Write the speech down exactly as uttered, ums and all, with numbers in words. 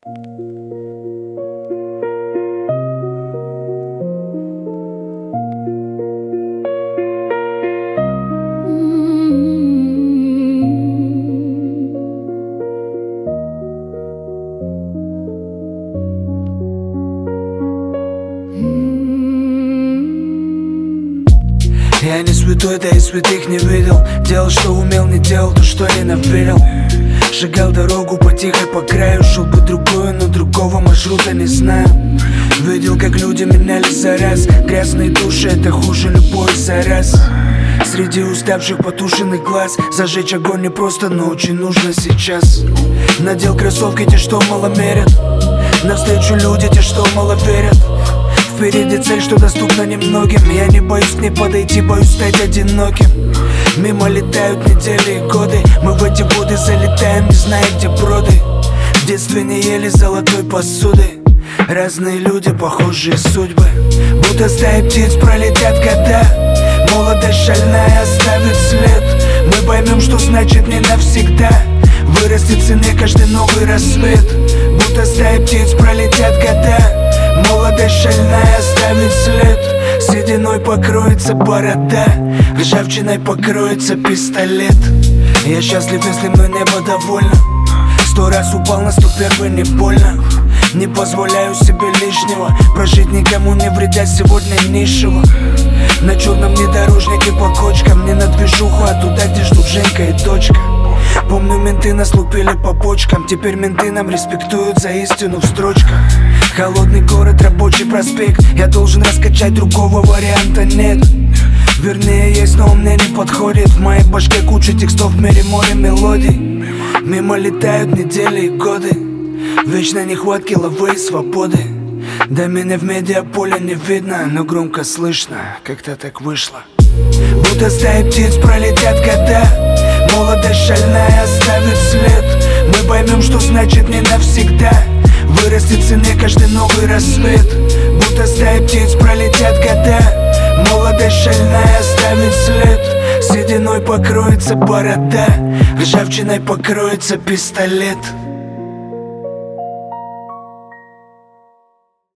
Я не святой, да и святых не видел. Делал, что умел, не делал то, что ненавидел. Шагал дорогу по тихой по краю. Шел бы другую, но другого маршрута не знаю. Видел, как люди менялись за раз. Грязные души, это хуже любой зараз. Среди уставших потушенных глаз зажечь огонь не просто, но очень нужно сейчас. Надел кроссовки те, что мало мерят. Навстречу люди, те, что мало верят. Впереди цель, что доступна немногим. Я не боюсь к ней подойти, боюсь стать одиноким. Мимо летают недели и годы. Мы в эти воды залетаем, не зная, где броды. В детстве не ели золотой посуды. Разные люди, похожие судьбы. Будто стаи птиц пролетят года. Молодость шальная оставит след. Мы поймем, что значит не навсегда. Вырастет в цене каждый новый рассвет. Будто стаи птиц пролетят года. Молодость шальная оставит след. Сединой покроется борода. Ржавчиной покроется пистолет. Я счастлив, если мной небо довольно. Сто раз упал, на сто первый не больно. Не позволяю себе лишнего. Прожить никому не вредя сегодня низшего. На черном внедорожнике по кочкам. Не на движуху, а туда, где ждут Женька и дочка. Помню, менты нас лупили по почкам. Теперь менты нам респектуют за истину в строчках. Холодный город, рабочий проспект. Я должен раскачать, другого варианта нет. Вернее есть, но он мне не подходит. В моей башке куча текстов, в мире море мелодий. Мимо летают недели и годы. Вечной нехватки лавы и свободы. Да меня в медиаполе не видно, но громко слышно. Как-то так вышло. Будто стаи птиц пролетят года. Молодость шальная оставит след. Мы поймем, что значит не навсегда. Вырастет в цене каждый новый рассвет. Будто стаи птиц пролетят года. Молодость шальная оставит след. Сединой покроется борода. Ржавчиной покроется пистолет.